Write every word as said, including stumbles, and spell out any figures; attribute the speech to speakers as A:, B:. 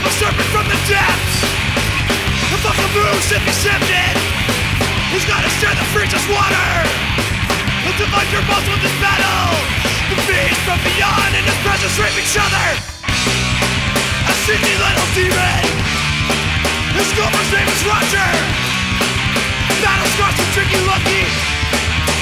A: a serpent from the depths. The fucking moon should be shifted. He's gotta share the freezes water. He'll divide your bones with this battle. The beast from beyond and his presence rape each other. A sneaky little demon. His girlfriend's name is Roger. Battle scars from Tricky Lucky.